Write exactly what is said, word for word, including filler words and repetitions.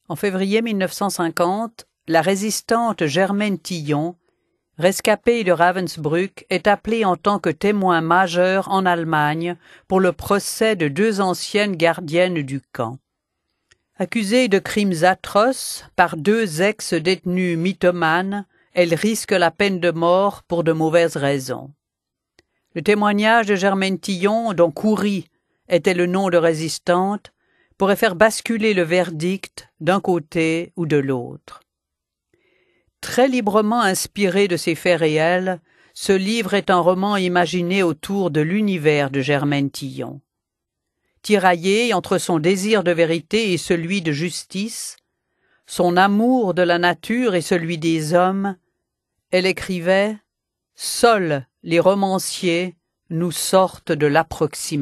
En février mille neuf cent cinquante, la résistante Germaine Tillon, rescapée de Ravensbrück, est appelée en tant que témoin majeur en Allemagne pour le procès de deux anciennes gardiennes du camp. Accusée de crimes atroces par deux ex-détenus mythomanes, elle risque la peine de mort pour de mauvaises raisons. Le témoignage de Germaine Tillon, dont Coury était le nom de résistante, pourrait faire basculer le verdict d'un côté ou de l'autre. Très librement inspiré de ces faits réels, ce livre est un roman imaginé autour de l'univers de Germaine Tillon. Tiraillée entre son désir de vérité et celui de justice, son amour de la nature et celui des hommes, elle écrivait « Seuls les romanciers nous sortent de l'approximation ».